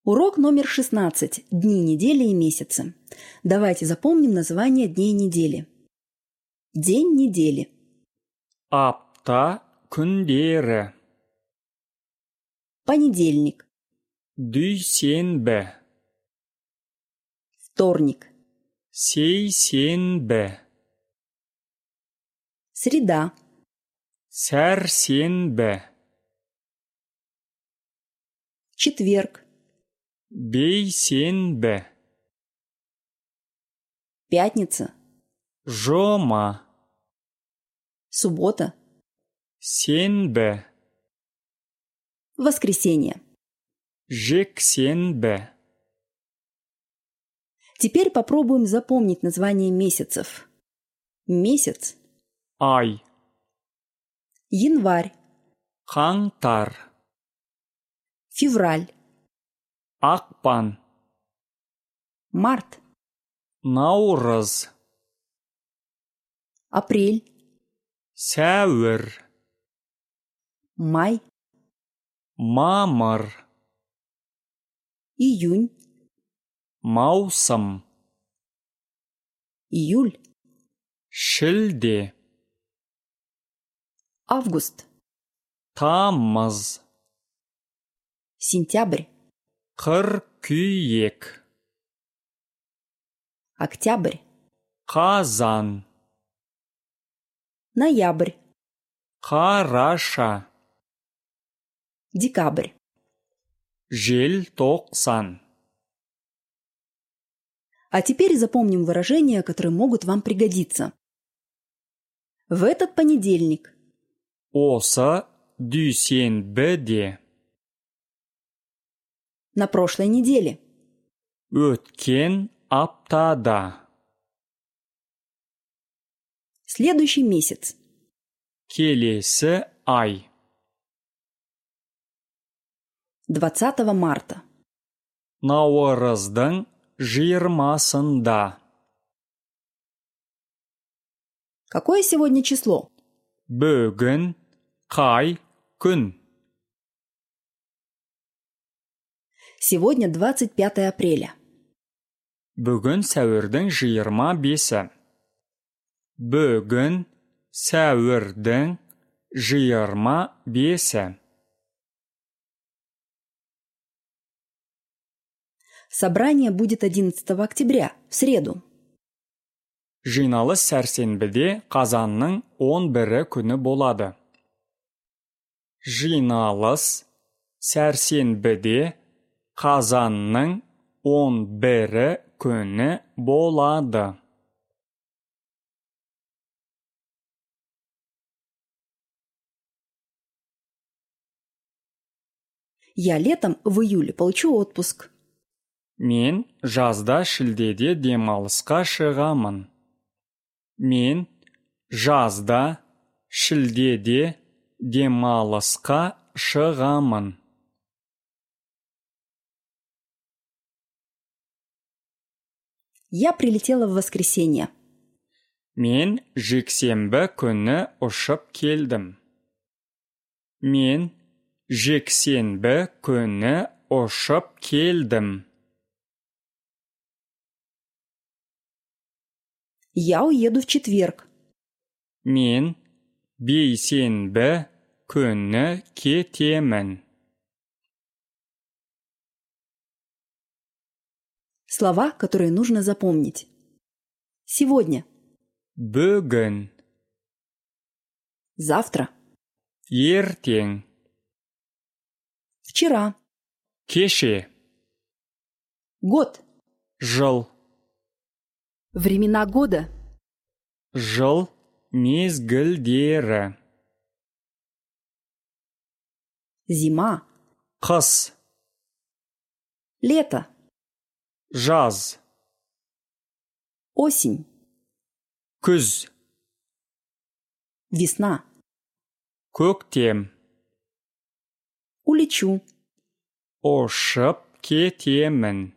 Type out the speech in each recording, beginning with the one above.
Урок номер 16. Дни недели и месяцы. Давайте запомним название дней недели. День недели. Апта күндері. Понедельник. Дүйсенбі. Вторник. Сейсенбі. Среда. Сәрсенбі. Четверг. Бейсенбі. Пятница. Жұма. Суббота. Сенбі. Воскресенье. Жексенбі. Теперь попробуем запомнить название месяцев. Месяц. Ай. Январь. Қаңтар. Февраль. Ақпан. Март. Наурыз. Апрель. Сәуір. Май. Мамыр. Июнь. Маусым. Июль. Шілде. Август. Тамыз. Сентябрь. Қыркүйек. Октябрь. Қазан. Ноябрь. Қараша. Декабрь. Желтоқсан. А теперь запомним выражения, которые могут вам пригодиться. В этот понедельник. Осы дүйсенбіде. На прошлой неделе. Өткен аптада. Следующий месяц. Келесі ай. 20 марта. Наурыздың 20-сында. Какое сегодня число? Бүгін қай күн? Сегодня 25 апреля. Бүгін сәуірдің 25-і. Бүгін сәуірдің 25-і. Собрание будет 11 октября, в среду. Жиналыс сәрсенбіде қазанның 11-і күні болады. Жиналыс сәрсенбіде қазанның 11-і күні болады. Я летом в июле получу отпуск. Мен жазда шілдеде демалысқа шығамын. Мен жазда шілдеде демалысқа шығамын. Я прилетела в воскресенье. Мен жексенбі күні ұшып келдім. Мен жексенбі күні ұшып келдім. Я уеду в четверг. Мен бейсенбі күні кетемін. Слова, которые нужно запомнить. Сегодня. Бүгін. Завтра. Ертең. Вчера. Кеше. Год. Жыл. Времена года. Жыл мезгілдері. Зима. Қыс. Лето. Жаз. Осень. Күз. Весна. Көктем. Улечу. Ұшып кетемін.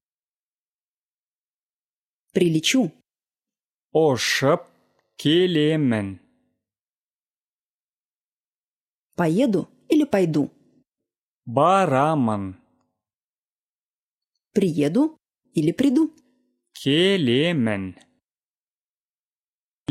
Прилечу. Ұшып келемін. Поеду или пойду. Барамын. Приеду или приду. Келемін.